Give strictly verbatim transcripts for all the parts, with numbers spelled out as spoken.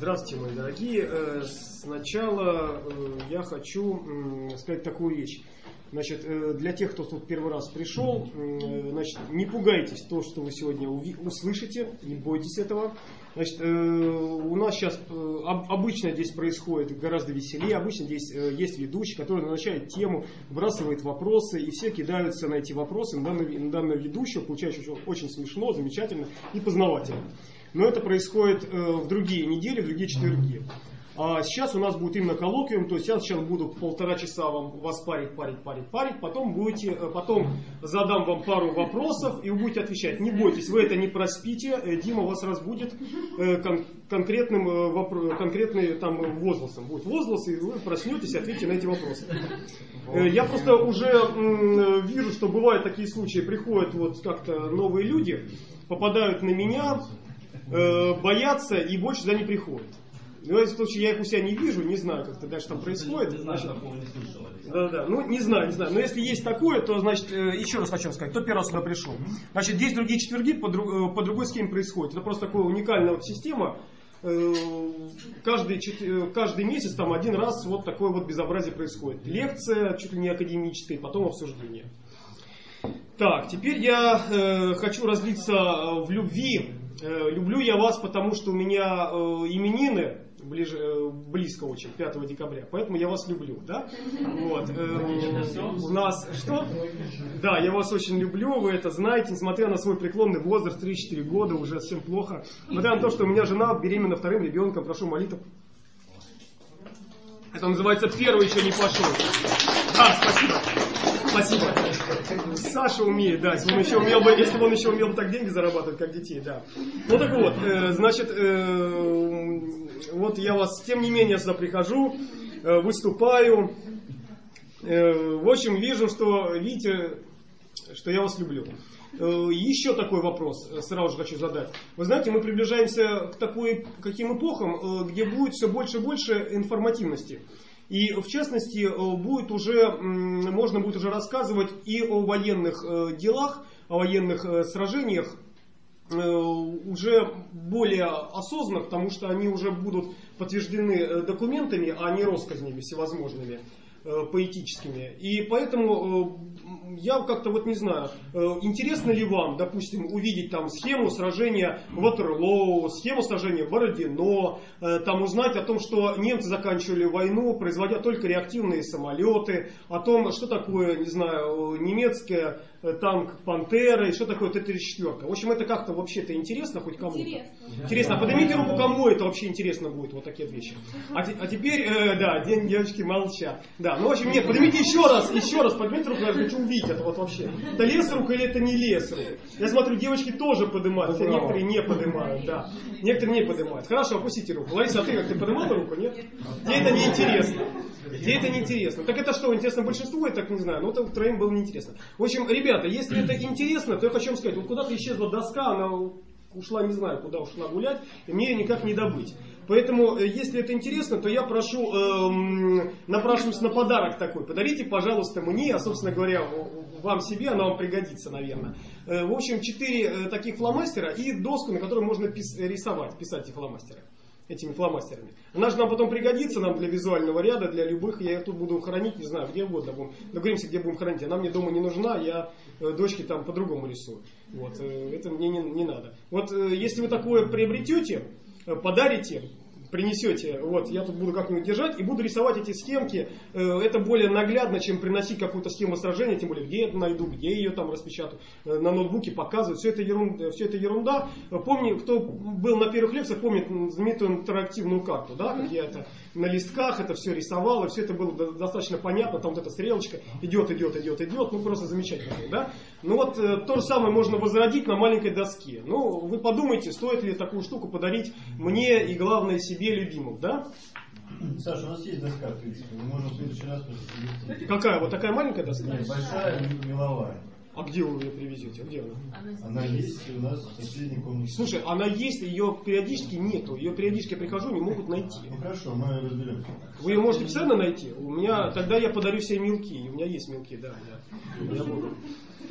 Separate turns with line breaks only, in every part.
Здравствуйте, мои дорогие. Сначала я хочу сказать такую вещь. Значит, для тех, кто тут первый раз пришел, значит, не пугайтесь то, что вы сегодня услышите, не бойтесь этого. Значит, у нас сейчас обычно здесь происходит гораздо веселее. Обычно здесь есть ведущий, который назначает тему, выбрасывает вопросы, и все кидаются на эти вопросы на данного, на данного ведущего. Получается очень, очень смешно, замечательно и познавательно. Но это происходит в другие недели, в другие четверги. А сейчас у нас будет именно коллоквиум, то есть я сейчас буду полтора часа вам вас парить, парить, парить, парить, потом будете, потом задам вам пару вопросов, и вы будете отвечать. Не бойтесь, вы это не проспите, Дима вас разбудит кон конкретным, конкретным там возгласом. Будет возглас, и вы проснетесь и ответите на эти вопросы. Я просто уже вижу, что бывают такие случаи, приходят вот как-то новые люди, попадают на меня, боятся и больше сюда не приходят. В этом случае я их у себя не вижу, не знаю, как это дальше там происходит. Значит, да, да, ну не знаю, не знаю. Но если есть такое, то, значит, еще раз хочу сказать, кто первый раз сюда пришел. Значит, здесь другие четверги по, друг, по другой схеме происходит. Это просто такая уникальная вот система. Каждый, каждый месяц там один раз вот такое вот безобразие происходит. Лекция, чуть ли не академическая, и потом обсуждение. Так, теперь я э, хочу разлиться в любви. Э, люблю я вас, потому что у меня э, именины ближе, э, близко очень, пятого декабря. Поэтому я вас люблю, да? Вот. Э, у нас что? Да, я вас очень люблю, вы это знаете. Несмотря на свой преклонный возраст, три-четыре года, уже совсем плохо. Несмотря на то, что у меня жена беременна вторым ребенком, прошу молитв. Это называется первый еще не пошел. Да, спасибо. Спасибо. Саша умеет, да. Если, он еще умел бы, если бы он еще умел бы так деньги зарабатывать, как детей, да. Ну так вот, э, значит, э, вот я вас, тем не менее, сюда прихожу, э, выступаю. Э, в общем, вижу, что, видите, что я вас люблю. Э, еще такой вопрос сразу же хочу задать. Вы знаете, мы приближаемся к такой, каким эпохам, э, где будет все больше и больше информативности. И в частности, будет уже, можно будет уже рассказывать и о военных делах, о военных сражениях уже более осознанно, потому что они уже будут подтверждены документами, а не россказнями всевозможными, поэтическими. И поэтому я как-то вот не знаю, интересно ли вам, допустим, увидеть там схему сражения Ватерлоу, схему сражения Бородино, там узнать о том, что немцы заканчивали войну, производя только реактивные самолеты, о том, что такое, не знаю, немецкая танк Пантера и что такое Т тридцать четыре. В общем, это как-то вообще-то интересно хоть кому-то? Интересно. Интересно. А поднимите руку, кому это вообще интересно будет, вот такие вещи. А, а теперь, э, да, девочки молчат. Да, ну в общем, нет, поднимите еще раз, еще раз, поднимите руку, я хочу увидеть это вот вообще. Это лес рук или это не лес рук? Я смотрю, девочки тоже поднимают, хотя некоторые не поднимают, да. Некоторые не поднимают. Хорошо, опустите руку. Лариса, а ты как, ты поднимала руку, нет? Тебе это не интересно. Тебе это не интересно. Так это что, интересно большинству, я так не знаю, но это втроем было неинтересно. В общем, ребята, если это интересно, то я хочу вам сказать, вот куда-то исчезла доска, она ушла, не знаю, куда ушла гулять, и мне ее никак не добыть. Поэтому, если это интересно, то я прошу, эм, напрашиваюсь на подарок такой. Подарите, пожалуйста, мне, а, собственно говоря, вам себе, она вам пригодится, наверное. Э, в общем, четыре э, таких фломастера и доску, на которой можно пис рисовать, писать эти фломастеры. Этими фломастерами. Она же нам потом пригодится, нам для визуального ряда, для любых. Я ее тут буду хранить, не знаю, где угодно. Будем. Договоримся, где будем хранить. Она мне дома не нужна, я э, дочке там по-другому рисую. Вот, э, это мне не, не надо. Вот э, если вы такое приобретете, э, подарите, принесете, вот, я тут буду как-нибудь держать и буду рисовать эти схемки. Это более наглядно, чем приносить какую-то схему сражения, тем более, где я это найду, где я ее там распечатаю, на ноутбуке показывать. Все это ерунда. Все это ерунда. Помню, кто был на первых лекциях, помнит знаменитую интерактивную карту, да, как я это на листках это все рисовал, и все это было достаточно понятно, там вот эта стрелочка идет, идет, идет, идет, ну просто замечательно, да. Ну вот то же самое можно возродить на маленькой доске. Ну, вы подумайте, стоит ли такую штуку подарить мне и, главное, себе любимым, да?
Саша, у нас есть доска, в принципе, мы можем в следующий раз просто...
Какая? Вот такая маленькая доска?
Нет, большая, меловая.
А где вы ее привезете? Где она?
Она есть у нас в соседней комнате.
Слушай, она есть, ее периодически нету. Ее периодически я прихожу, не могут найти.
Ну хорошо, мы разберемся.
Вы ее можете постоянно найти? У меня, тогда я подарю себе мелки. У меня есть мелки, да. да. Я буду.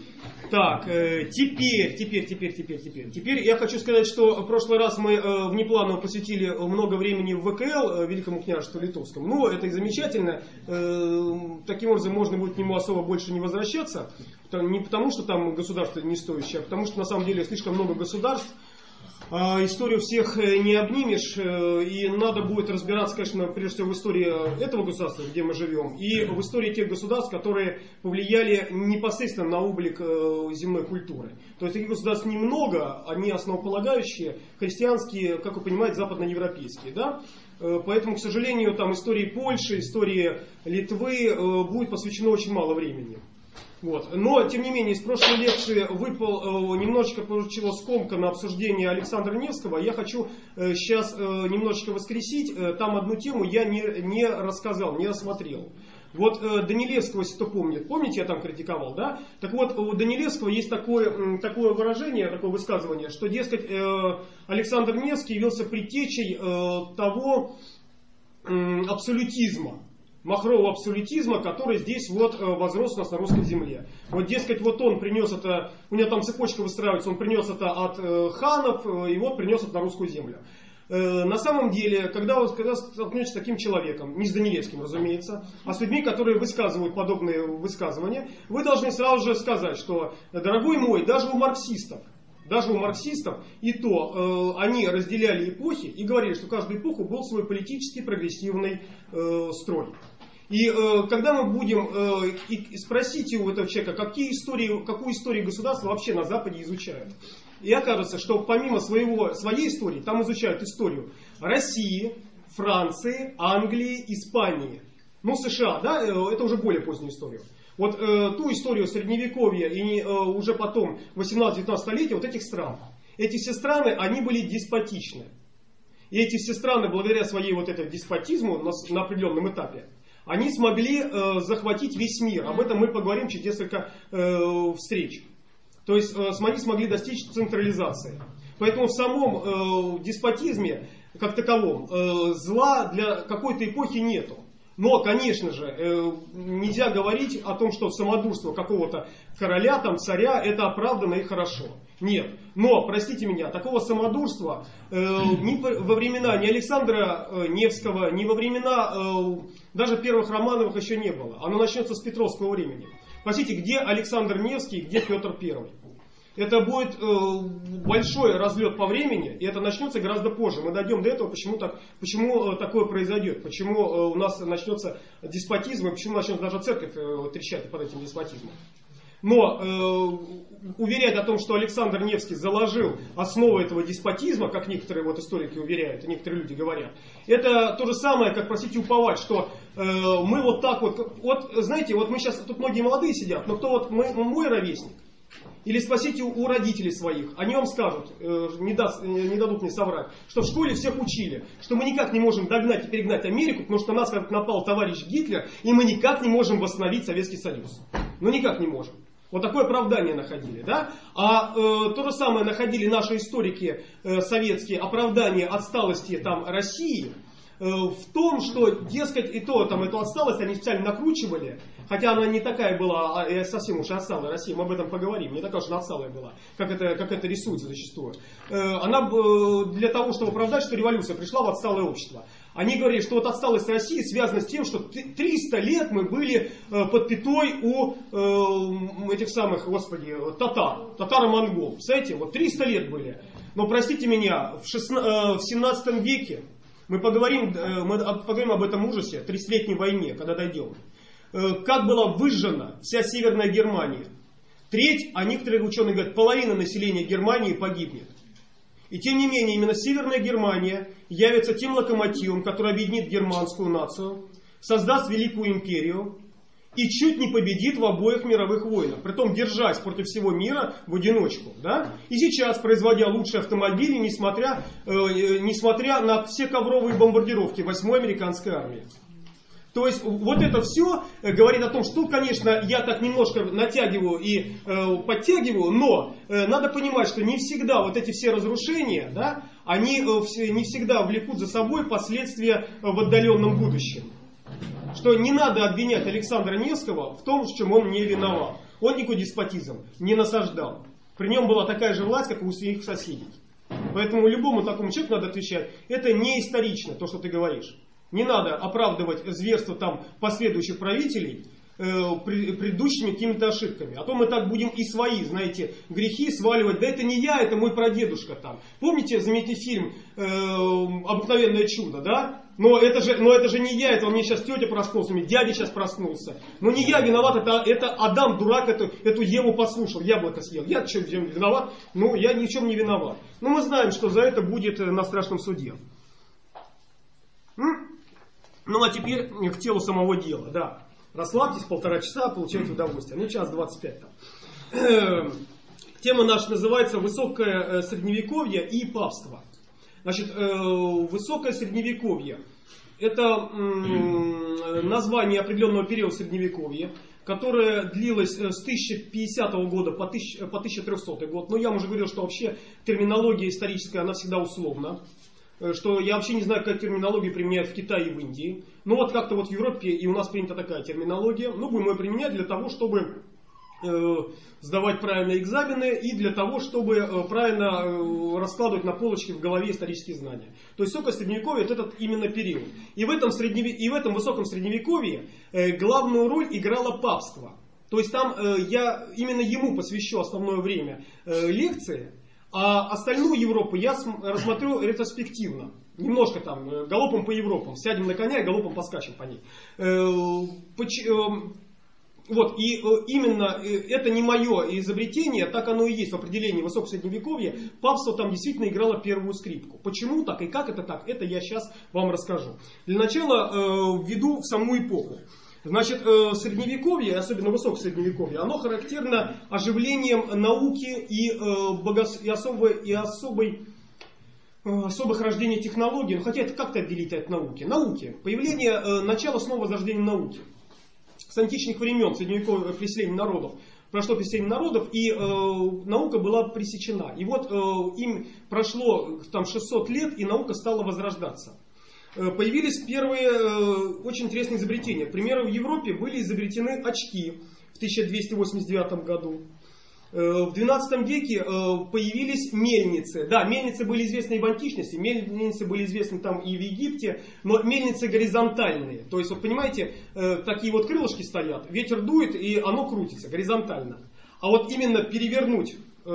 Так, э, теперь, теперь, теперь, теперь, теперь. Теперь я хочу сказать, что в прошлый раз мы э, внепланово посвятили много времени в вэ ка эл, э, Великому княжеству Литовскому. Ну, это и замечательно. Э, таким образом, можно будет к нему особо больше не возвращаться. Не потому, что там государство не стоящее, а потому, что на самом деле слишком много государств. Историю всех не обнимешь, и надо будет разбираться, конечно, прежде всего в истории этого государства, где мы живем, и в истории тех государств, которые повлияли непосредственно на облик земной культуры. То есть таких государств немного, они основополагающие, христианские, как вы понимаете, западноевропейские. Да? Поэтому, к сожалению, там истории Польши, истории Литвы будет посвящено очень мало времени. Вот. Но, тем не менее, из прошлой лекции выпал, немножечко получилось скомка на обсуждение Александра Невского. Я хочу сейчас немножечко воскресить. Там одну тему я не, не рассказал, не рассмотрел. Вот Данилевского, если кто помнит, помните, я там критиковал, да? Так вот, у Данилевского есть такое, такое выражение, такое высказывание, что, дескать, Александр Невский явился предтечей того абсолютизма. Махрового абсолютизма, который здесь вот возрос у нас на русской земле. Вот, дескать, вот он принес это, у него там цепочка выстраивается, он принес это от э, ханов, э, и вот принес это на русскую землю. Э, на самом деле, когда вы когда столкнетесь с таким человеком, не с Данилевским, разумеется, а с людьми, которые высказывают подобные высказывания, вы должны сразу же сказать, что, дорогой мой, даже у марксистов, Даже у марксистов, и то э, они разделяли эпохи и говорили, что каждую эпоху был свой политический прогрессивный э, строй. И э, когда мы будем э, и спросить у этого человека, какие истории, какую историю государства вообще на Западе изучают, и окажется, что помимо своего, своей истории, там изучают историю России, Франции, Англии, Испании, ну США, да, это уже более поздняя история. Вот э, ту историю средневековья и э, уже потом восемнадцатого-девятнадцатого столетия вот этих стран. Эти все страны, они были деспотичны. И эти все страны, благодаря своей вот этому деспотизму на, на определенном этапе, они смогли э, захватить весь мир. Об этом мы поговорим через несколько э, встреч. То есть э, они смогли достичь централизации. Поэтому в самом э, деспотизме, как таковом, э, зла для какой-то эпохи нету. Но, конечно же, нельзя говорить о том, что самодурство какого-то короля, там, царя, это оправданно и хорошо. Нет. Но, простите меня, такого самодурства э, ни во времена ни Александра Невского, ни во времена э, даже первых Романовых еще не было. Оно начнется с Петровского времени. Спросите, где Александр Невский, где Петр Первый? Это будет э, большой разлет по времени, и это начнется гораздо позже. Мы дойдем до этого, почему, так, почему э, такое произойдет, почему э, у нас начнется деспотизм, и почему начнется даже церковь э, трещать под этим деспотизмом. Но э, уверять о том, что Александр Невский заложил основу этого деспотизма, как некоторые вот историки уверяют, и некоторые люди говорят, это то же самое, как, простите, уповать, что э, мы вот так вот, вот, знаете, вот мы сейчас, тут многие молодые сидят, но кто вот мы, мой ровесник, или спросите у родителей своих, они вам скажут, э, не, даст, не дадут мне соврать, что в школе всех учили, что мы никак не можем догнать и перегнать Америку, потому что на нас как напал товарищ Гитлер, и мы никак не можем восстановить Советский Союз. Ну никак не можем. Вот такое оправдание находили. Да? А э, то же самое находили наши историки э, советские, оправдание отсталости там, России, э, в том, что, дескать, и то, там, эту отсталость они специально накручивали, хотя она не такая была, а совсем уж отсталая Россия, мы об этом поговорим, не такая уж она отсталая была, как это, как это рисуется зачастую. Э, она э, для того, чтобы оправдать, что революция пришла в отсталое общество. Они говорили, что вот отсталость России связана с тем, что триста лет мы были э, под пятой у э, этих самых, господи, татар, татаро-монгол. Представляете, вот триста лет были. Но простите меня, в, шестнадцатом, э, в семнадцатом веке мы поговорим, э, мы поговорим об этом ужасе, тридцатилетней войне, когда дойдем. Э, как была выжжена вся Северная Германия. Треть, а некоторые ученые говорят, половина населения Германии погибнет. И тем не менее, именно Северная Германия явится тем локомотивом, который объединит германскую нацию, создаст великую империю и чуть не победит в обоих мировых войнах. Притом держась против всего мира в одиночку. Да? И сейчас, производя лучшие автомобили, несмотря, э, несмотря на все ковровые бомбардировки восьмой американской армии. То есть вот это все говорит о том, что, конечно, я так немножко натягиваю и э, подтягиваю, но э, надо понимать, что не всегда вот эти все разрушения, да, они э, не всегда влекут за собой последствия в отдаленном будущем. Что не надо обвинять Александра Невского в том, в чем он не виноват. Он никакой деспотизм не насаждал. При нем была такая же власть, как и у своих соседей. Поэтому любому такому человеку надо отвечать, это не исторично, то, что ты говоришь. Не надо оправдывать зверство там последующих правителей э, предыдущими какими-то ошибками. А то мы так будем и свои, знаете, грехи сваливать. Да это не я, это мой прадедушка там. Помните знаменитый фильм э, «Обыкновенное чудо», да? Но это, же, но это же не я, это у меня сейчас тетя проснулся, у меня дядя сейчас проснулся. Но не я виноват, это, это Адам, дурак, эту, эту Еву послушал, яблоко съел. Я что, виноват? Ну, я ни в чем не виноват. Но мы знаем, что за это будет на страшном суде. Ну, а теперь к телу самого дела, да. Расслабьтесь, полтора часа, получайте удовольствие. Ну, час двадцать пять там. Тема наша называется «Высокое средневековье и папство». Значит, высокое средневековье – это название определенного периода средневековья, которое длилось с тысяча пятидесятого года по тысяча трехсотый год. Но я уже говорил, что вообще терминология историческая, она всегда условна. Что я вообще не знаю, какая терминология применяют в Китае и в Индии. Но вот как-то вот в Европе и у нас принята такая терминология. Ну, будем ее применять для того, чтобы э, сдавать правильные экзамены и для того, чтобы э, правильно э, раскладывать на полочке в голове исторические знания. То есть высокое средневековье – это этот именно период. И в этом, средневе... и в этом высоком средневековье э, главную роль играло папство. То есть там э, я именно ему посвящу основное время э, лекции. А остальную Европу я рассмотрю ретроспективно. Немножко там, галопом по Европам. Сядем на коня и галопом поскачем по ней. Вот, и именно это не мое изобретение, так оно и есть в определении высокого средневековья. Папство там действительно играло первую скрипку. Почему так и как это так, это я сейчас вам расскажу. Для начала введу в саму эпоху. Значит, средневековье, особенно высокое средневековье, оно характерно оживлением науки и, богос... и, особой, и особой, особых рождений технологий. Ну, хотя это как-то отделить от науки. Науки. Появление, начало снова возрождения науки. С античных времен, средневековое преселение народов, прошло преселение народов, и э, наука была пресечена. И вот э, им прошло там шестьсот лет, и наука стала возрождаться. Появились первые э, очень интересные изобретения. К примеру, в Европе были изобретены очки в тысяча двести восемьдесят девятом году. Э, в двенадцатом веке э, появились мельницы. Да, мельницы были известны и в античности, мельницы были известны там и в Египте, но мельницы горизонтальные. То есть, вот понимаете, э, такие вот крылышки стоят, ветер дует и оно крутится горизонтально. А вот именно перевернуть,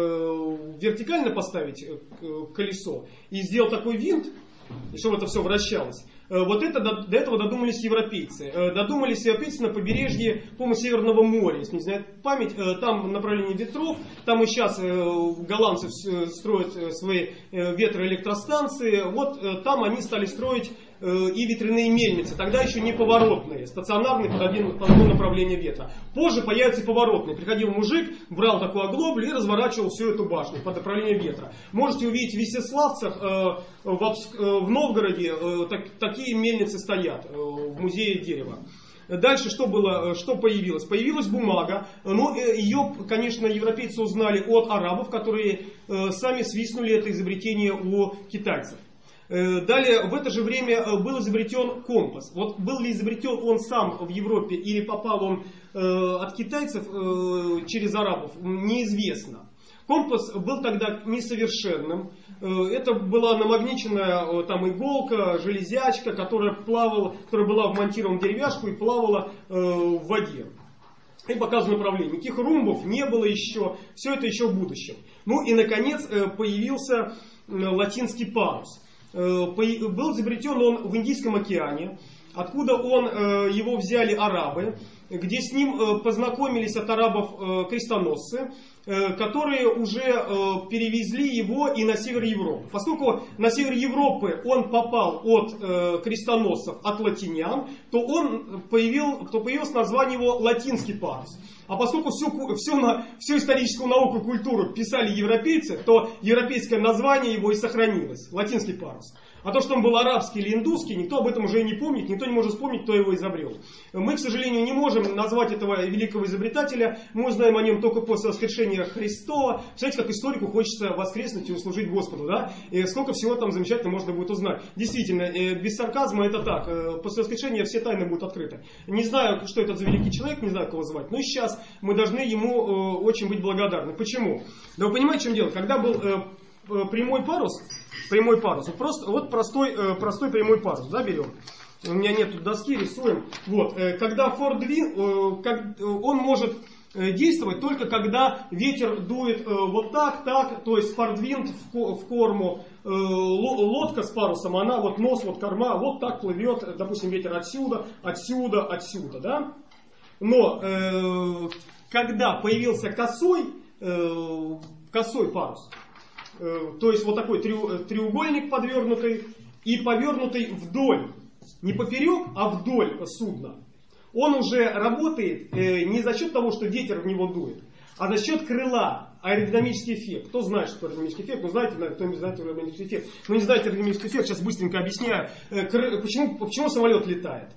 э, вертикально поставить э, колесо и сделать такой винт, и чтобы это все вращалось. Вот это, до, до этого додумались европейцы. Додумались европейцы на побережье, по-моему, Северного моря, если не знает память. Там направление ветров, там и сейчас голландцы строят свои ветроэлектростанции. Вот там они стали строить и ветряные мельницы, тогда еще не поворотные, стационарные под, один, под одно направление ветра. Позже появятся и поворотные. Приходил мужик, брал такую оглоблю и разворачивал всю эту башню под направлением ветра. Можете увидеть в Весеславцах, э, в, э, в Новгороде э, так, такие мельницы стоят э, в музее дерева. Дальше что было, что появилось? Появилась бумага, но ее, конечно, европейцы узнали от арабов, которые э, сами свистнули это изобретение у китайцев. Далее, в это же время был изобретен компас. Вот был ли изобретен он сам в Европе или попал он э, от китайцев э, через арабов, неизвестно. Компас был тогда несовершенным. Э, это была намагниченная э, там иголка, железячка, которая плавала, которая была вмонтирована в деревяшку и плавала э, в воде. И показывал направление. Никаких румбов не было еще. Все это еще в будущем. Ну и, наконец, э, появился э, латинский парус. Был изобретен он в Индийском океане, откуда он, его взяли арабы, где с ним познакомились от арабов крестоносцы, которые уже перевезли его и на север Европы. Поскольку на север Европы он попал от крестоносцев, от латинян, то, он появил, то появилось название его латинский парус. А поскольку всю, всю, на, всю историческую науку и культуру писали европейцы, то европейское название его и сохранилось. Латинский парус. А то, что он был арабский или индусский, никто об этом уже и не помнит, никто не может вспомнить, кто его изобрел. Мы, к сожалению, не можем назвать этого великого изобретателя, мы узнаем о нем только после воскрешения Христова. Представляете, как историку хочется воскреснуть и услужить Господу, да? И сколько всего там замечательно можно будет узнать. Действительно, без сарказма это так, после воскрешения все тайны будут открыты. Не знаю, что это за великий человек, не знаю, кого звать, но сейчас мы должны ему очень быть благодарны. Почему? Да вы понимаете, в чем дело? Когда был прямой парус, прямой парус, вот, просто, вот простой, простой прямой парус, да, берем. У меня нет тут доски, рисуем. Вот, когда фордвинд, он может действовать только когда ветер дует вот так, так, то есть фордвинд в корму, лодка с парусом, она вот нос, вот корма, вот так плывет, допустим, ветер отсюда, отсюда, отсюда, да. Но когда появился косой, косой парус, то есть вот такой треугольник подвернутый и повернутый вдоль, не поперек, а вдоль судна, он уже работает не за счет того, что ветер в него дует, а за счет крыла, аэродинамический эффект. Кто знает, что такое аэродинамический эффект? Ну, знаете, кто не знает аэродинамический эффект. Ну, не знаете аэродинамический эффект, сейчас быстренько объясняю, почему, почему самолет летает.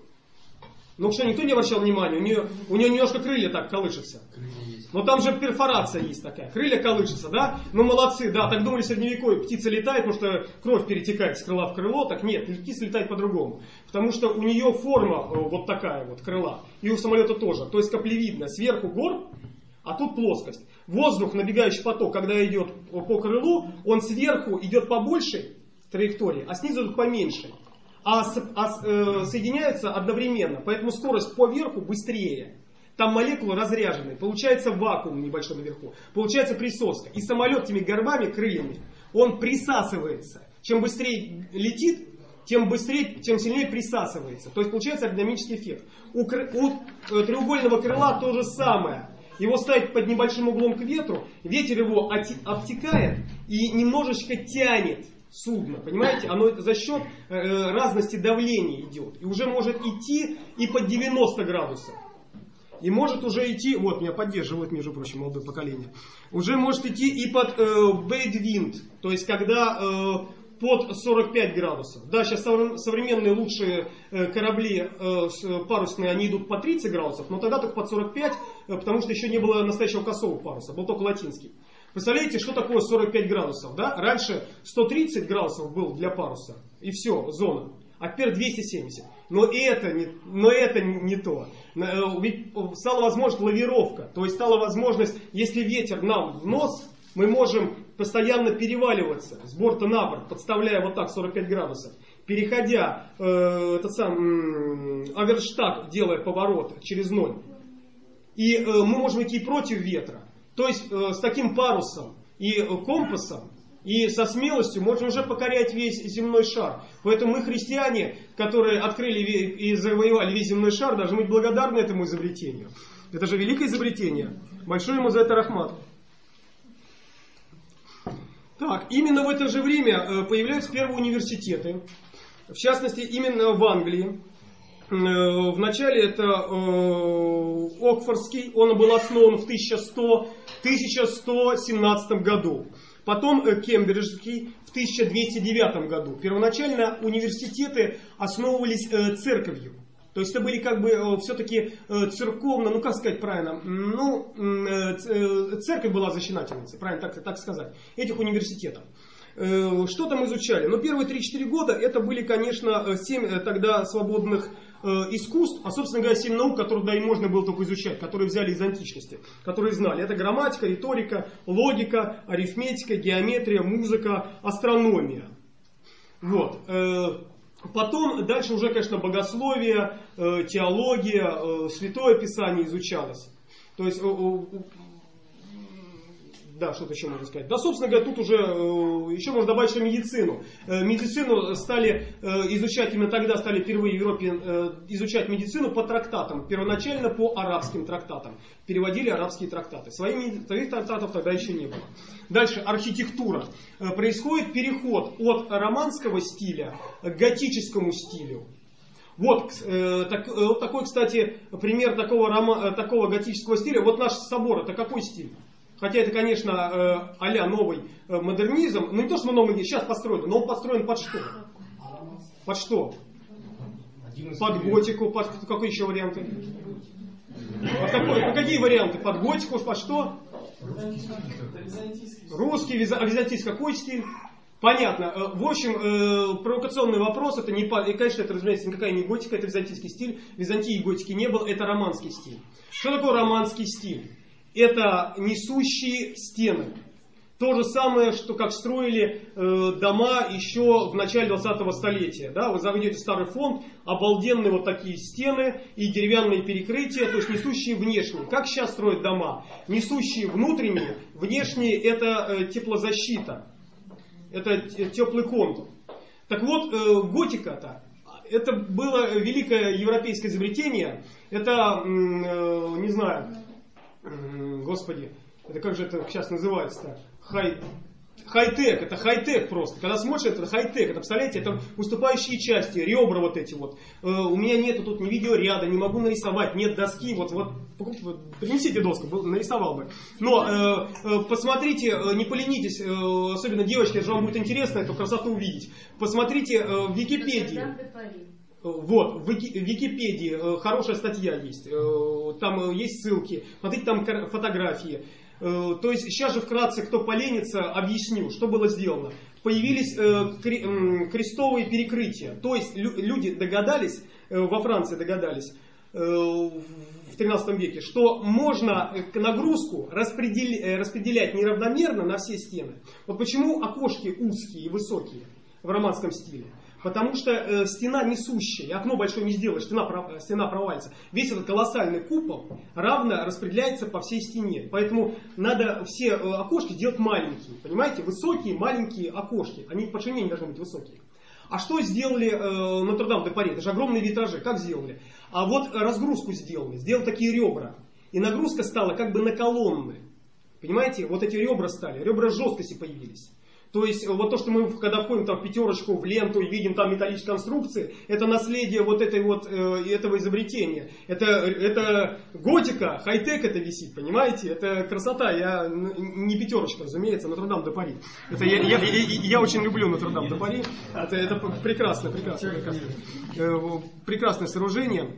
Ну что, никто не обращал внимания, у нее, у нее немножко крылья так колышутся. Но там же перфорация есть такая, крылья колышутся, да? Ну молодцы, да, так думали в средневековье, птица летает, потому что кровь перетекает с крыла в крыло, так нет, птица летает по-другому. Потому что у нее форма вот такая вот, крыла, и у самолета тоже, то есть каплевидная, сверху гор, а тут плоскость. Воздух, набегающий поток, когда идет по крылу, он сверху идет по большей траектории, а снизу идет поменьше. А, а э, соединяются одновременно, поэтому скорость по верху быстрее. Там молекулы разряжены, получается вакуум небольшой наверху, получается присоска. И самолет этими горбами, крыльями, он присасывается. Чем быстрее летит, тем быстрее, тем сильнее присасывается. То есть получается аэродинамический эффект. У, кры, у треугольного крыла то же самое. Его ставить под небольшим углом к ветру, ветер его обтекает и немножечко тянет судно, понимаете? Оно за счет э, разности давления идет. И уже может идти и под девяносто градусов. И может уже идти, вот меня поддерживает, между прочим, молодое поколение. Уже может идти и под э, бэдвинд, то есть когда э, под сорок пять градусов. Да, сейчас современные лучшие э, корабли э, парусные, они идут по тридцать градусов, но тогда только под сорок пять, э, потому что еще не было настоящего косого паруса, был только латинский. Представляете, что такое сорок пять градусов? Да? Раньше сто тридцать градусов был для паруса, и все, зона. А теперь двести семьдесят. Но это не, но это не то. Ведь стала возможность лавировка. То есть стала возможность, если ветер нам в нос, мы можем постоянно переваливаться с борта на борт, подставляя вот так сорок пять градусов. Переходя, э, этот сам э, оверштаг, делая поворот через ноль. И э, мы можем идти против ветра. То есть э, с таким парусом и компасом, и со смелостью можно уже покорять весь земной шар. Поэтому мы, христиане, которые открыли и завоевали весь земной шар, должны быть благодарны этому изобретению. Это же великое изобретение. Большой ему за это рахмат. Так, именно в это же время появляются первые университеты. В частности, именно в Англии. Вначале это Оксфордский, он был основан в тысяча сто семнадцатом году. Потом Кембриджский в тысяча двести девятом году. Первоначально университеты основывались церковью. То есть это были как бы все-таки церковно, ну как сказать правильно, ну церковь была зачинательницей, правильно так, так сказать, этих университетов. Что там изучали? Ну первые три-четыре года это были, конечно, семь тогда свободных искусств, а собственно говоря семь наук, которые да и можно было только изучать, которые взяли из античности, которые знали. Это грамматика, риторика, логика, арифметика, геометрия, музыка, астрономия. Вот. Потом дальше уже, конечно, богословие, теология, Святое Писание изучалось. То есть, да, что-то еще можно сказать. Да, собственно говоря, тут уже еще можно добавить, что медицину. Медицину стали изучать, именно тогда стали впервые в Европе изучать медицину по трактатам. Первоначально по арабским трактатам. Переводили арабские трактаты. Своих трактатов тогда еще не было. Дальше архитектура. Происходит переход от романского стиля к готическому стилю. Вот, э, так, э, вот такой, кстати, пример такого, рома, такого готического стиля. Вот наш собор, это какой стиль? Хотя это, конечно, э, а-ля новый э, модернизм. Ну не то, что новый сейчас построен, но он построен под что? Под что? Под готику, под какие еще варианты? Под какой, какие варианты? Под готику, под что? Русский, византийский, какой стиль? Понятно. В общем, провокационный вопрос, это не, и, конечно, это, разумеется, никакая не готика, это византийский стиль. Византии и готики не было, это романский стиль. Что такое романский стиль? Это несущие стены. То же самое, что как строили э, дома еще в начале двадцатого столетия. Да? Вы заведете старый фонд, обалденные вот такие стены и деревянные перекрытия, то есть несущие внешние. Как сейчас строят дома? Несущие внутренние, внешние это э, теплозащита, это теплый контур. Так вот, э, готика-то, это было великое европейское изобретение, это, э, не знаю, э, господи, это как же это сейчас называется-то? Хай, хай-тек, это хай-тек просто. Когда смотришь, это хай-тек, это, представляете, это выступающие части, ребра вот эти вот. Э, у меня нету тут ни видеоряда, не могу нарисовать, нет доски, вот, вот, вот принесите доску, нарисовал бы. Но э, э, посмотрите, э, не поленитесь, э, особенно девочки, это же вам будет интересно эту красоту увидеть. Посмотрите э, в Википедии. Вот, в Википедии э, хорошая статья есть, э, там э, есть ссылки, смотрите, там фотографии. То есть сейчас же вкратце, кто поленится, объясню, что было сделано. Появились крестовые перекрытия. То есть люди догадались, во Франции догадались в тринадцатом веке, что можно нагрузку распределять неравномерно на все стены. Вот почему окошки узкие и высокие в романском стиле. Потому что э, стена несущая, и окно большое не сделаешь, стена, стена провалится. Весь этот колоссальный купол равно распределяется по всей стене. Поэтому надо все э, окошки делать маленькие. Понимаете? Высокие, маленькие окошки. Они по ширине не должны быть высокие. А что сделали э, Нотр-Дам-де-Пари? Это же огромные витражи. Как сделали? А вот разгрузку сделали. Сделали такие ребра. И нагрузка стала как бы на колонны. Понимаете? Вот эти ребра стали. Ребра жесткости появились. То есть, вот то, что мы, когда входим там, в пятерочку, в ленту и видим там металлические конструкции, это наследие вот, этой вот э, этого изобретения. Это, это готика, хай-тек это висит, понимаете? Это красота. Я не пятерочка, разумеется, Нотр-Дам-де-Пари. Это я, я, я, я очень люблю Нотр-Дам-де-Пари. Это, это прекрасное, прекрасное, прекрасное, э, прекрасное сооружение.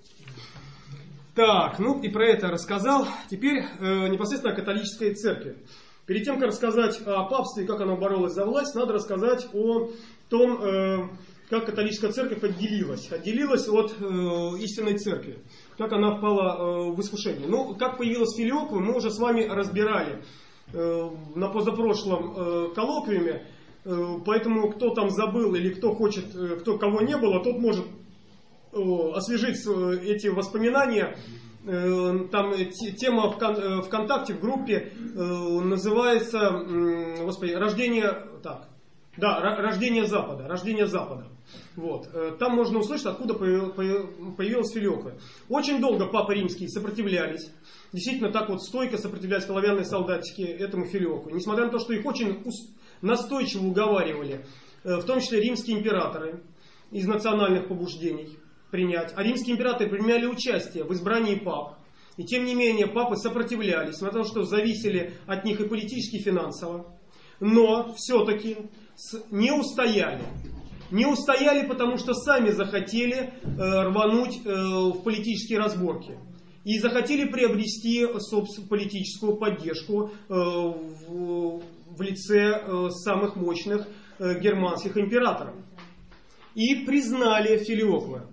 Так, ну и про это рассказал. Теперь э, непосредственно о католической церкви. Перед тем, как рассказать о папстве и как оно боролось за власть, надо рассказать о том, э, как католическая церковь отделилась. Отделилась от э, истинной церкви. Как она впала э, в искушение. Ну, как появилась филиоква, мы уже с вами разбирали э, на позапрошлом э, коллоквиуме. Э, поэтому кто там забыл или кто хочет, э, кто кого не было, тот может э, освежить э, эти воспоминания. Там тема в ВКонтакте, в группе называется, господи, рождение, так, да, рождение Запада, рождение Запада. Вот. Там можно услышать, откуда появилась филиоква. Очень долго папы римские сопротивлялись, действительно так вот стойко сопротивлялись оловянные солдатики этому филиокву. Несмотря на то, что их очень настойчиво уговаривали, в том числе римские императоры из национальных побуждений, принять. А римские императоры принимали участие в избрании пап. И тем не менее папы сопротивлялись, несмотря на то, что зависели от них и политически, и финансово. Но все-таки не устояли. Не устояли, потому что сами захотели э, рвануть э, в политические разборки. И захотели приобрести собственно, политическую поддержку э, в, в лице э, самых мощных э, германских императоров. И признали филиоква.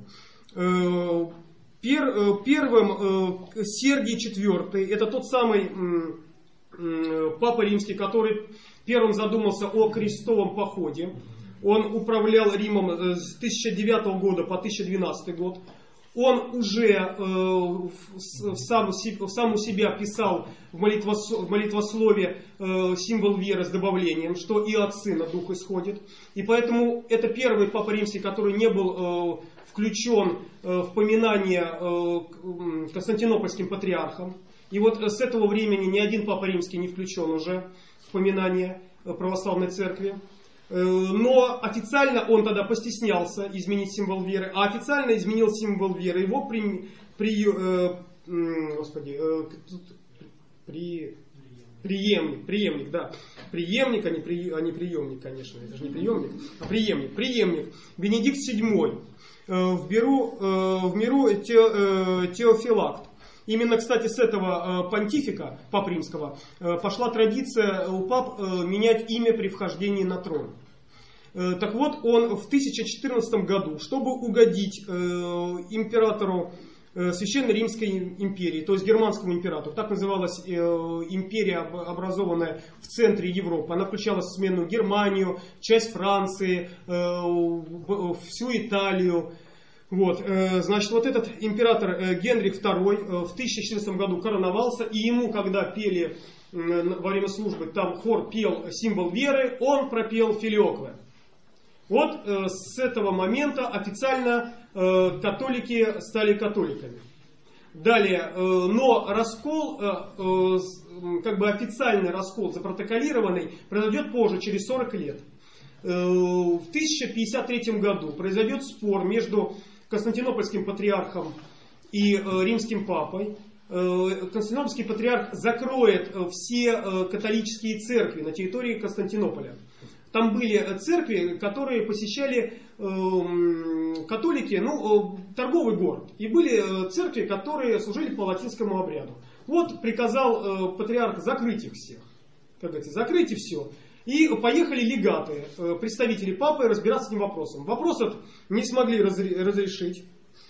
Первым Сергий четвёртый, это тот самый папа римский, который первым задумался о крестовом походе. Он управлял Римом с тысяча девятого года по тысяча двенадцатый год. Он уже в сам, в саму себя писал в молитвослове символ веры с добавлением, что и от Сына Дух исходит. И поэтому это первый папа римский, который не был включен в поминание Константинопольским патриархом. И вот с этого времени ни один папа римский не включен уже в поминание православной церкви. Но официально он тогда постеснялся изменить символ веры, а официально изменил символ веры. Его при, при, э, господи, э, при, Преемник, преемник, да. Преемник, а не, при, а не приемник, конечно. Это же не приемник, а преемник. Преемник. Бенедикт седьмой. В, беру, в миру Теофилакт. Именно, кстати, с этого понтифика, пап римского, пошла традиция у пап менять имя при вхождении на трон. Так вот, он в тысяча четырнадцатом году, чтобы угодить императору Священной Римской империи, то есть германскому императору, так называлась империя, образованная в центре Европы. Она включала сменную Германию, часть Франции, всю Италию. Вот, значит, вот этот император Генрих второй в тысяча четырнадцатом году короновался, и ему, когда пели во время службы, там хор пел символ веры, он пропел филиокве. Вот с этого момента официально католики стали католиками. Далее, но раскол, как бы официальный раскол, запротоколированный, произойдет позже, через сорок лет. В тысяча пятьдесят третьем году произойдет спор между Константинопольским патриархом и римским папой. Константинопольский патриарх закроет все католические церкви на территории Константинополя. Там были церкви, которые посещали э, католики, ну, э, торговый город. И были церкви, которые служили по латинскому обряду. Вот приказал э, патриарх закрыть их всех. Как говорится, закрыть и все. И поехали легаты, э, представители папы, разбираться с этим вопросом. Вопрос этот не смогли разре- разрешить.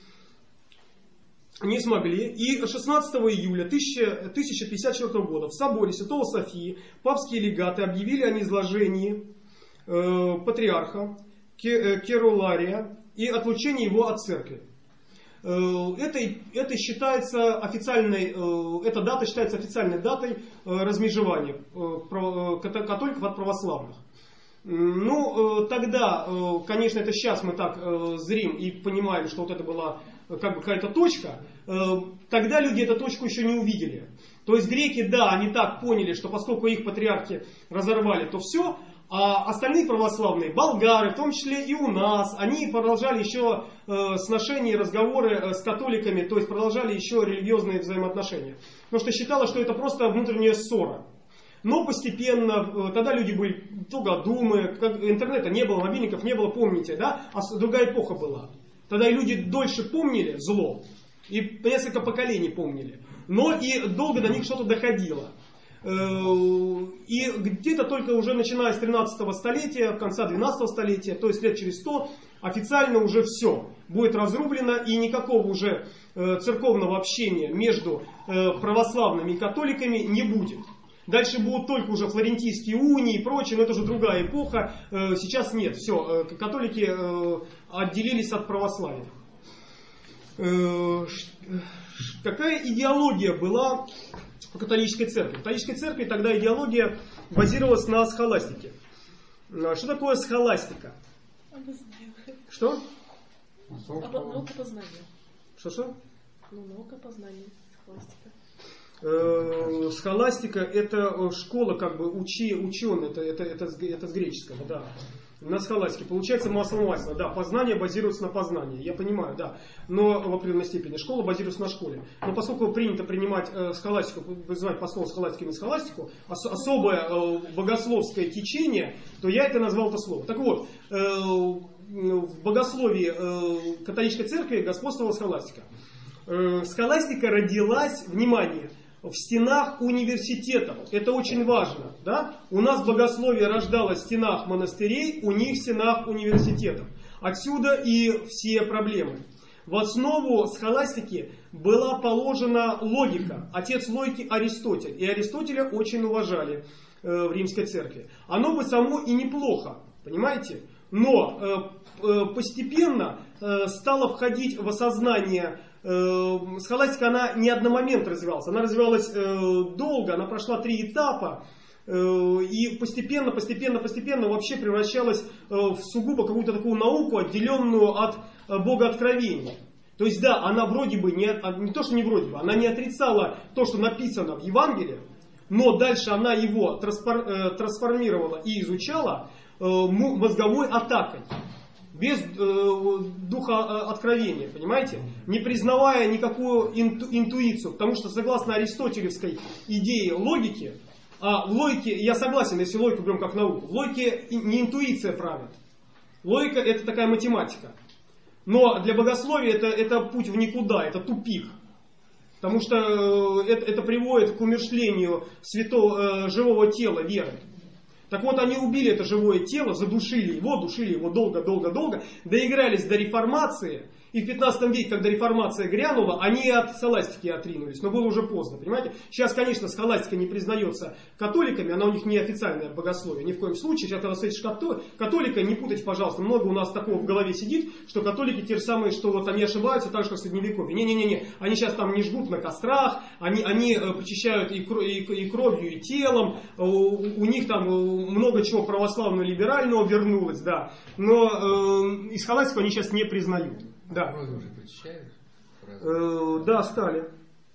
Не смогли. И шестнадцатого июля тысяча пятьдесят четвёртого года в соборе Святого Софии папские легаты объявили о низложении э, патриарха Керулария и отлучении его от церкви. Э, это, это считается официальной, э, эта дата считается официальной датой э, размежевания э, католиков от православных. Ну, э, тогда, э, конечно, это сейчас мы так э, зрим и понимаем, что вот это была как бы какая-то точка, тогда люди эту точку еще не увидели. То есть греки, да, они так поняли, что поскольку их патриархи разорвали, то все, а остальные православные, болгары, в том числе и у нас, они продолжали еще сношения и разговоры с католиками, то есть продолжали еще религиозные взаимоотношения. Потому что считалось, что это просто внутренняя ссора. Но постепенно, тогда люди были тугодумы, интернета не было, мобильников не было, помните, да, а другая эпоха была. Тогда и люди дольше помнили зло, и несколько поколений помнили, но и долго до них что-то доходило. И где-то только уже начиная с тринадцатого столетия, конца двенадцатого столетия, то есть лет через сто, официально уже все будет разрублено, и никакого уже церковного общения между православными и католиками не будет. Дальше будут только уже флорентийские унии и прочее, но это уже другая эпоха. Сейчас нет, все, католики отделились от православия. Какая идеология была в католической церкви? В католической церкви тогда идеология базировалась на схоластике. Что такое схоластика? Что?
Наука познания.
Что-что?
Ну, наука познания, схоластика.
Схоластика это школа, как бы учи, ученый, это, это, это, это с греческого, да. На схоластике. Получается масло масла, да, познание базируется на познании, я понимаю, да. Но в определенной степени школа базируется на школе. Но поскольку принято принимать э, схоластику, вызывать по слову схоластику и схоластику, ос- особое э, богословское течение, то я это назвал это слово. Так вот, э, в богословии э, католической церкви господствовала схоластика. Э, схоластика родилась, внимание, в стенах университетов. Это очень важно. Да? У нас богословие рождалось в стенах монастырей, у них в стенах университетов. Отсюда и все проблемы. В основу схоластики была положена логика. Отец логики Аристотель. И Аристотеля очень уважали э, в римской церкви. Оно бы само и неплохо. Понимаете? Но э, э, постепенно э, стало входить в осознание. Схоластика, она не одномоментно развивалась, она развивалась э, долго, она прошла три этапа э, и постепенно, постепенно, постепенно вообще превращалась э, в сугубо какую-то такую науку, отделенную от э, богооткровения. То есть да, она вроде бы, не, не то что не вроде бы, она не отрицала то, что написано в Евангелии, но дальше она его трансфор, э, трансформировала и изучала э, мозговой атакой. Без э, духа откровения, понимаете? Не признавая никакую инту, интуицию. Потому что согласно аристотелевской идее логики, А в логике, я согласен, если логику берем как науку, в логике не интуиция правит. Логика это такая математика. Но для богословия это, это путь в никуда, это тупик. Потому что это, это приводит к умерщвлению святого, э, живого тела веры. Так вот, они убили это живое тело, задушили его, душили его долго-долго-долго, доигрались до реформации. И в пятнадцатом веке, когда реформация грянула, они от схоластики отринулись. Но было уже поздно, понимаете? Сейчас, конечно, схоластика не признается католиками, она у них не официальное богословие, ни в коем случае. Сейчас, когда встретишь католика, не путайте, пожалуйста, много у нас такого в голове сидит, что католики те же самые, что вот они ошибаются так же, как в Средневековье. Не-не-не, они сейчас там не жгут на кострах, они, они причащают и, кровь, и кровью, и телом, у, у них там много чего православного, либерального вернулось, да. Но э, и схоластику они сейчас не признают. Да.
Уже причащают?
Э, да, стали.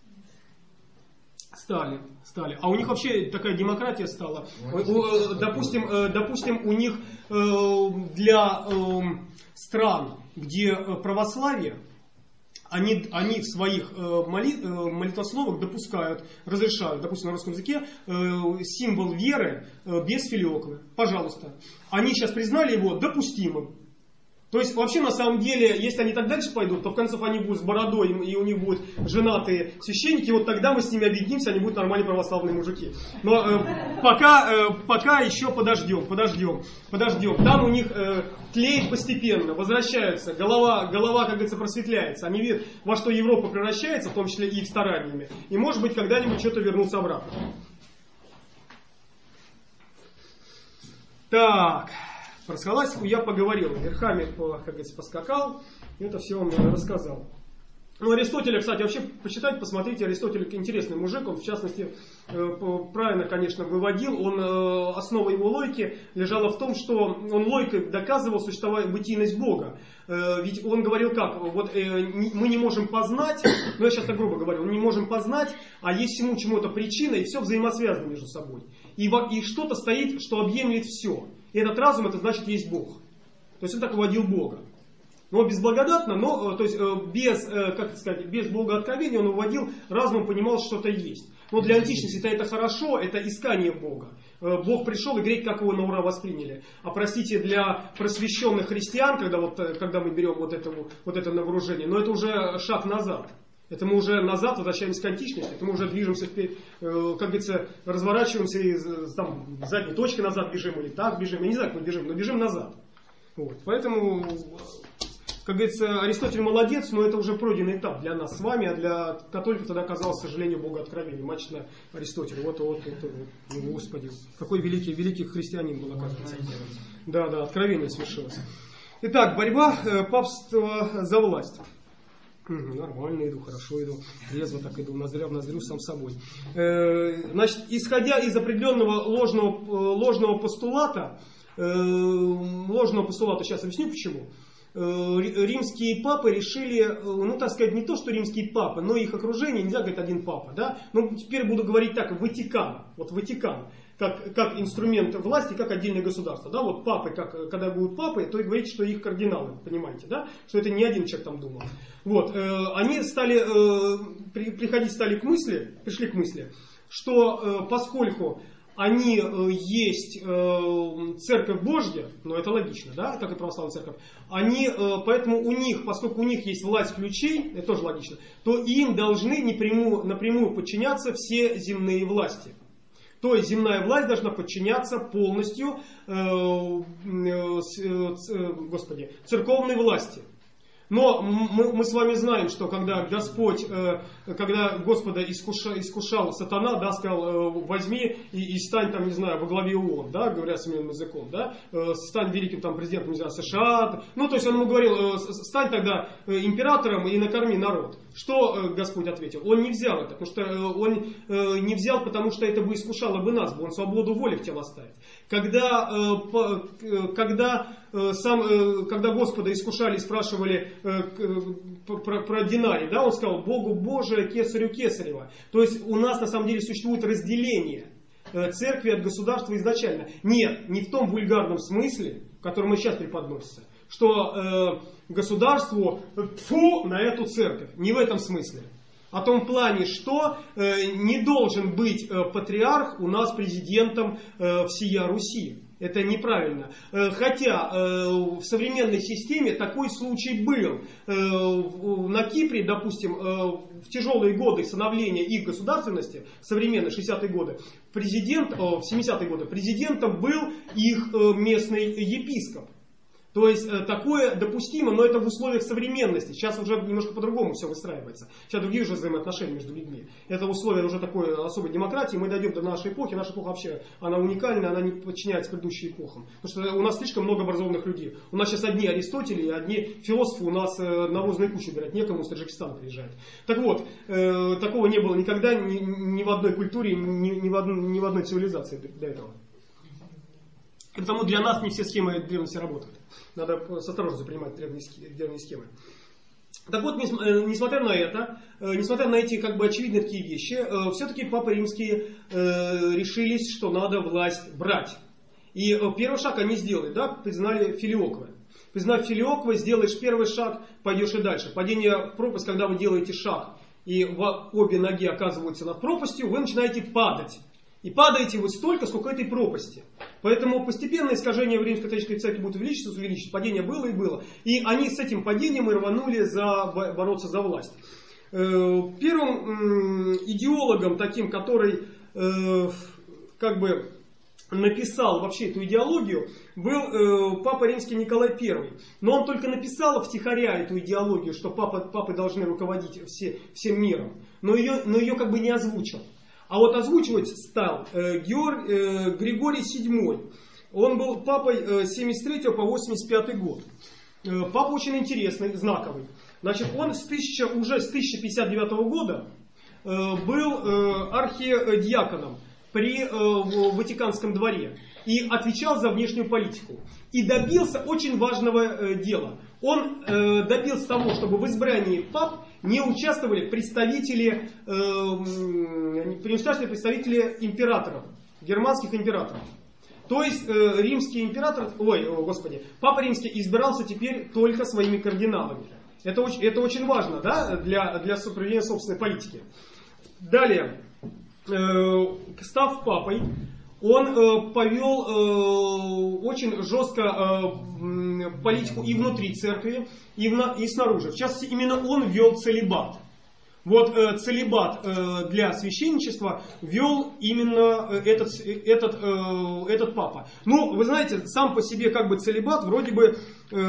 Стали, стали. А у них вообще такая демократия стала. Ну, допустим, допустим, у них для стран, где православие, они, они в своих моли, молитвословах допускают, разрешают, допустим, на русском языке, символ веры без филиоквы. Пожалуйста. Они сейчас признали его допустимым. То есть, вообще, на самом деле, если они так дальше пойдут, то в конце концов они будут с бородой, и у них будут женатые священники, и вот тогда мы с ними объединимся, они будут нормальные православные мужики. Но э, пока, э, пока еще подождем, подождем, подождем. Там у них э, тлеет постепенно, возвращаются, голова, голова, как говорится, просветляется. Они видят, во что Европа превращается, в том числе и их стараниями. И, может быть, когда-нибудь что-то вернутся обратно. Так... Про схоластику я поговорил, верхами, как говорится, поскакал, это все вам рассказал. Ну, Аристотеля, кстати, вообще почитать, посмотрите, Аристотель интересный мужик, он в частности правильно, конечно, выводил, он, основа его логики лежала в том, что он логикой доказывал существование, бытийность Бога. Ведь он говорил как, вот мы не можем познать, ну я сейчас так грубо говорю, мы не можем познать, а есть всему чему-то причина, и все взаимосвязано между собой. И, и что-то стоит, что объемлет все. И этот разум, это значит, есть Бог. То есть он так выводил Бога. Но безблагодатно, но то есть, без, как сказать, без богооткровения он выводил, разумом понимал, что что-то есть. Но для античности это хорошо, это искание Бога. Бог пришел, и греки как его на ура восприняли. А простите, для просвещенных христиан, когда, вот, когда мы берем вот, этому, вот это нагружение, но это уже шаг назад. Это мы уже назад возвращаемся к античности, это мы уже движемся вперед, как говорится, разворачиваемся и там, задней точкой назад бежим или так бежим. Я не знаю, как мы бежим, но бежим назад. Вот. Поэтому, как говорится, Аристотель молодец, но это уже пройденный этап для нас с вами, а для католиков тогда оказалось, к сожалению, богооткровение. Мать на Аристотель. Вот, вот, вот, вот. Ну, Господи, какой великий, великий христианин был, оказывается. Да, да, откровение свершилось. Итак, борьба папства за власть. Угу, нормально иду, хорошо иду, резво так иду, ноздря в ноздрю сам собой. Э, значит, исходя из определенного ложного, ложного постулата, э, ложного постулата, сейчас объясню почему, э, римские папы решили, ну так сказать, не то, что римские папы, но их окружение, нельзя говорить один папа, да, но теперь буду говорить так, Ватикан, вот Ватикан. Как, как инструмент власти, как отдельное государство. Да? Вот папы, как, когда будут папы, то и говорите, что их кардиналы, понимаете, да? Что это не один человек там думал. Вот, э, они стали, э, при, приходить стали к мысли, пришли к мысли, что э, поскольку они э, есть э, церковь Божья, ну это логично, да, как и православная церковь, они, э, поэтому у них, поскольку у них есть власть ключей, это тоже логично, то им должны напрямую, напрямую подчиняться все земные власти. То есть земная власть должна подчиняться полностью э, э, э, господи, церковной власти. Но мы, мы с вами знаем, что когда Господь, э, когда Господа искуша, искушал сатана, да, сказал, э, возьми и, и стань там, не знаю, во главе ООН, да, говоря современным языком, да, э, стань великим там президентом, не знаю, США. Ну, то есть он ему говорил, э, стань тогда императором и накорми народ. Что э, Господь ответил? Он не взял это, потому что э, он э, не взял, потому что это бы искушало бы нас, бы он свободу воли хотел оставить. Когда, э, по, э, когда, э, сам, э, когда Господа искушали и спрашивали э, про, про динарий, да, он сказал, Богу Божие, кесарю кесарева. То есть у нас на самом деле существует разделение э, церкви от государства изначально. Нет, не в том вульгарном смысле, в котором мы сейчас преподносится, что э, государству тьфу на эту церковь. Не в этом смысле. О том плане, что э, не должен быть э, патриарх у нас президентом э, всея Руси. Это неправильно. Э, хотя э, в современной системе такой случай был. Э, в, на Кипре, допустим, э, в тяжелые годы становления их государственности, современные шестидесятые годы, президент, э, в семидесятые годы президентом был их э, местный епископ. То есть э, такое допустимо, но это в условиях современности. Сейчас уже немножко по-другому все выстраивается. Сейчас другие уже взаимоотношения между людьми. Это условие уже такой особой демократии. Мы дойдем до нашей эпохи. Наша эпоха вообще, она уникальна, она не подчиняется предыдущим эпохам. Потому что у нас слишком много образованных людей. У нас сейчас одни Аристотели, одни философы у нас э, навозную кучу берут. Некому из Таджикистана приезжает. Так вот, э, такого не было никогда ни, ни в одной культуре, ни, ни, в одной, ни в одной цивилизации до этого. Потому для нас не все схемы древности работают. Надо с осторожностью принимать древние схемы. Так вот, несмотря на это, несмотря на эти как бы очевидные такие вещи, все-таки папы римские решились, что надо власть брать. И первый шаг они сделали, да, признали филиоквы. Признав филиоквы, сделаешь первый шаг, пойдешь и дальше. Падение в пропасть, когда вы делаете шаг, и обе ноги оказываются над пропастью, вы начинаете падать. И падаете вы столько, сколько этой пропасти. Поэтому постепенно искажение в Римско-католической церкви будет увеличиваться, увеличиваться. Падение было и было. И они с этим падением и рванули за, бороться за власть. Первым идеологом таким, который как бы написал вообще эту идеологию, был папа римский Николай Первый. Но он только написал втихаря эту идеологию, что папа, папы должны руководить все, всем миром. Но ее, но ее как бы не озвучил. А вот озвучивать стал э, Георг, э, Григорий Седьмой. Он был папой э, с семьдесят третьего по восемьдесят пятый год. Э, папа очень интересный, знаковый. Значит, он с тысяча, уже с тысяча пятьдесят девятого года э, был э, архидиаконом при э, Ватиканском дворе и отвечал за внешнюю политику. И добился очень важного э, дела. Он э, добился того, чтобы в избрании пап не участвовали представители, э, не участвовали представители императоров, германских императоров. То есть э, римский император, ой, о, господи, папа римский избирался теперь только своими кардиналами. Это очень, это очень важно, да, для, для проведения собственной политики. Далее, э, став папой, он э, повел э, очень жестко э, политику и внутри церкви, и, в, и снаружи. В частности, именно он вел целибат. Вот э, целибат э, для священничества вел именно этот, этот, э, этот папа. Ну, вы знаете, сам по себе как бы целибат вроде бы э,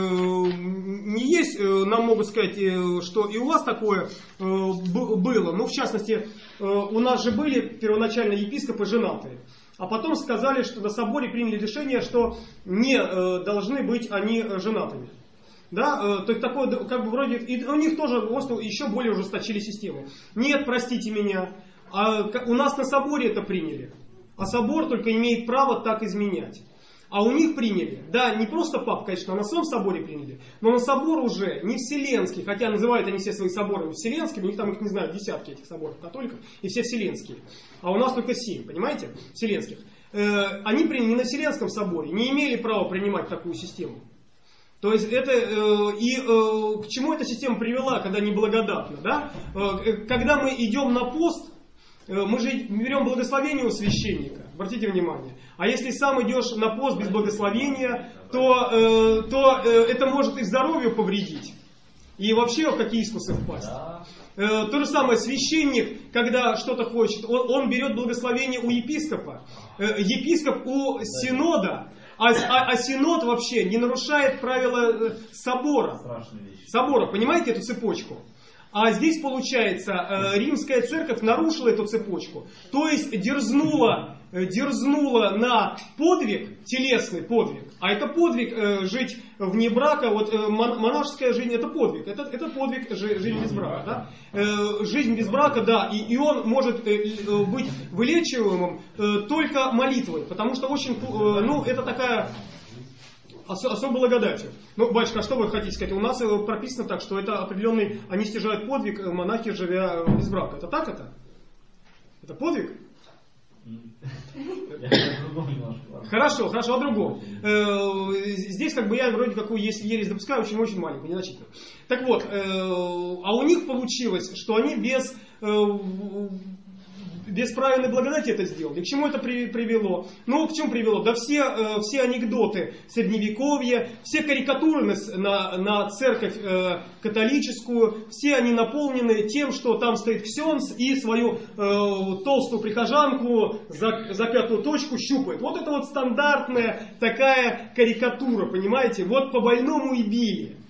не есть, э, нам могут сказать, э, что и у вас такое э, было. Но в частности, э, у нас же были первоначально епископы женатые. А потом сказали, что на соборе приняли решение, что не э, должны быть они женатыми. Да, э, то есть такое, как бы вроде, и у них тоже еще более ужесточили систему. Нет, простите меня, а у нас на соборе это приняли. А собор только имеет право так изменять. А у них приняли, да, не просто пап, конечно, а на своем соборе приняли, но на собор уже не вселенский, хотя называют они все свои соборы вселенскими, у них там, их не знаю, десятки этих соборов католиков, и все вселенские. А у нас только семь, понимаете, вселенских. Э, они приняли не на Вселенском соборе, не имели права принимать такую систему. То есть это, э, и э, к чему эта система привела, когда неблагодатна, да? Э, когда мы идем на пост, э, мы же берем благословение у священника, обратите внимание. А если сам идешь на пост без благословения, то, э, то э, это может и здоровью повредить. И вообще в какие искусы впасть. Э, то же самое священник, когда что-то хочет, он, он берет благословение у епископа. Э, епископ у синода. А, а, а синод вообще не нарушает правила э, собора. Собора, понимаете эту цепочку? А здесь получается, э, римская церковь нарушила эту цепочку. То есть дерзнула, э, дерзнула на подвиг, телесный подвиг. А это подвиг э, жить вне брака. Вот э, монашеская жизнь это подвиг. Это, это подвиг жи, жизнь без брака. Да? Э, жизнь без брака, да. И, и он может э, быть вылечиваемым э, только молитвой. Потому что очень, э, ну, это такая... особой благодатью. Ну, батюшка, а что вы хотите сказать? У нас прописано так, что это определенный, они стяжают подвиг, монахи, живя без брака. Это так это? Это подвиг? Хорошо, хорошо, о другом. Здесь как бы я вроде какую есть ересь допускаю, очень-очень маленькую, незначительную. Так вот, а у них получилось, что они без без правильной благодати это сделал. И к чему это при, привело? Ну, к чему привело? Да все, э, все анекдоты средневековья, все карикатуры на, на, на церковь э, католическую, все они наполнены тем, что там стоит ксенз и свою э, толстую прихожанку за, за пятую точку щупает. Вот это вот стандартная такая карикатура, понимаете? Вот по больному и били.